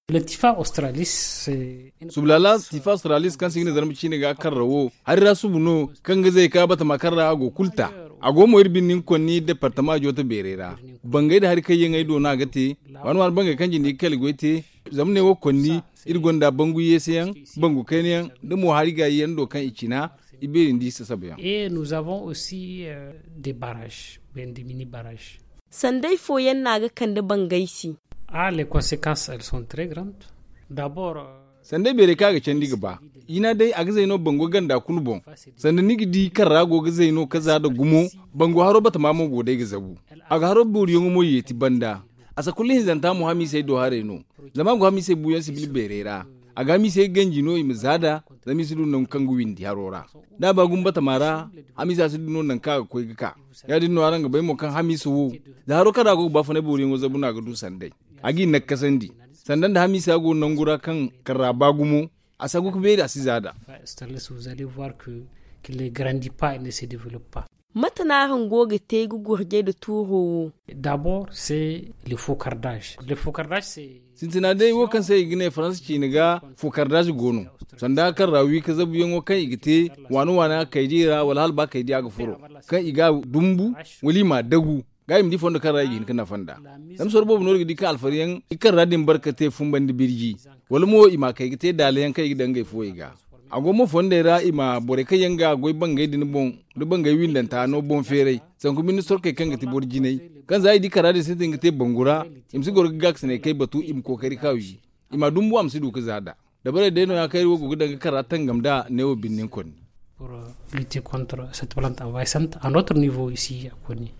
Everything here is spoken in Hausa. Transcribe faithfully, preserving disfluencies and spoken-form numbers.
Le Tifa australis c'est sublala Tifa australis kan sigine zarmi chine ga karrawo har rasu buno kan ga zai ka bata makarra ago kulta ago mo irbin nin konni departement jota berera bangai da har kai yin aido na gate wani wani bangai kan jini kal goite zamne wo konni irgonda bangu yeseyan bangu kenyan da mo har ga yendo kan ikina iberin di sasabiyan. Et nous avons aussi euh, des barrages, ben des mini barrages. Sandai foyen naga kan da bangaisi. Ah, les conséquences elles sont très grandes. D'abord euh, sandai bere kaga can diga ba ina dai a gazaino bango ganda kulbon sanda nigi di kan rago gazaino kaza da gumo bango haro bata mamo godai ga zabu aga haro buri yongo mo yeti banda asa kullin zanta mu hami sai do hare no zaman go hami sai buyan sibil berera aga mi sai ganji no imzada zami su nan kangu windi harora da ba gum bata mara hami sa su no nan kaga koi gaka ya dinno aranga bai mo kan hami su da haro kada go ba fa ne buri yongo zabu na ga du sandai agi nakasandi sandan da hamisa go nan gura kan karaba gumo a sagu kube da sizada vous allez voir que qu'il ne grandit pas et ne se développe pas. Matana hangoga te gugurje da turo. D'abord c'est le focardage. Le focardage c'est sintina dai wo kan sai gine France ci niga focardage gono sanda kan rawi ka zabu yango kan igite wani wana kai jira wala hal ba kai dia ga furo kan iga dumbu wali ma dagu gayim di fondo kan rayi kana fanda dam sorbo no di ka alfariyan ikar radin barkate fumbandi birji wala mo ima kai gite dalayan kai gidan gai foyiga ago mo fonde ra ima bore kai yanga goy bangay din bon do bangay windanta no bon fere san ko minister kai kan gati borjinai kan zai di karade sai ngate bangura imsi gor gax ne kai batu im kokari kawi ima dumbu am sidu ka zada da bare de no ya kai wogo gidan karatan gamda newo binnin kon pour lutter contre cette plante envahissante à notre niveau ici à Koni.